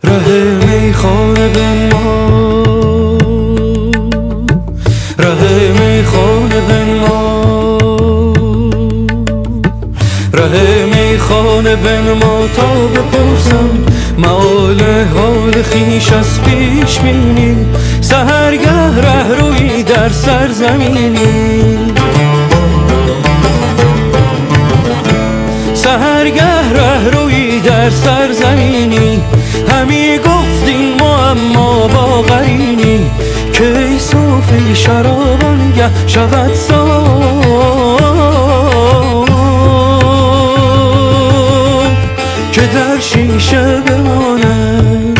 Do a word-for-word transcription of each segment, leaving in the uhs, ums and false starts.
ره میخانه بنما، ره میخانه بنما، ره میخانه بنما تا بپرسم معال حال خویش از پیش بینی. سحرگه ره روی در سرزمینی، سحرگه ره روی در سرزمینی. همی گفتین معما با قرینی که ای صافی شرابانگه شود صاف، که در شیشه بماند،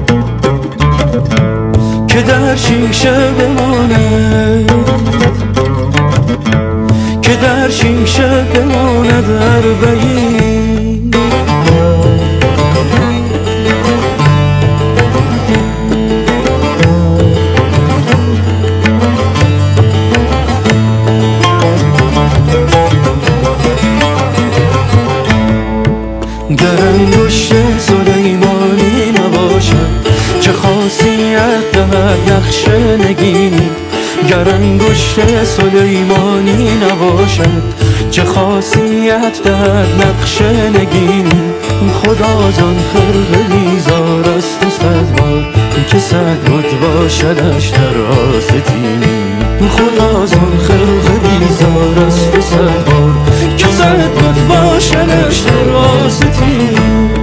که در شیشه بماند، که در شیشه بماند اربعین. گر انگشت سلیمانی نباشد چه خاصیت دهد نقش نگینی. گر انگشت سلیمانی نباشد چه خاصیت دهد نقش نگینی. خدا زان خلق بیزار است و صد بار که صد بت باشدش در آستینی. خدا زان خلق بیزار است و صد بار که صد بت باشدش در آستینی.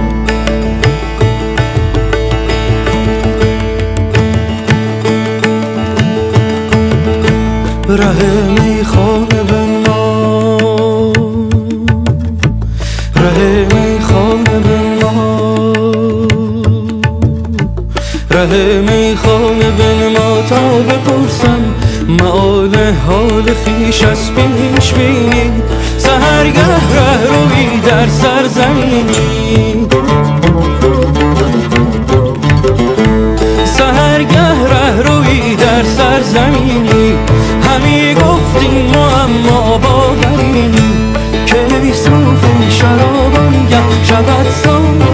ره میخانه بنما، ره میخانه بنما، ره میخانه بنما تا بپرسم معال حال خویش از پیش بینی. سحرگه ره روی در سرزمینی، سحرگه ره روی در سرزمینی. همی گفتیم معما با قرینی که ای صافی شرابانگه شود صاف،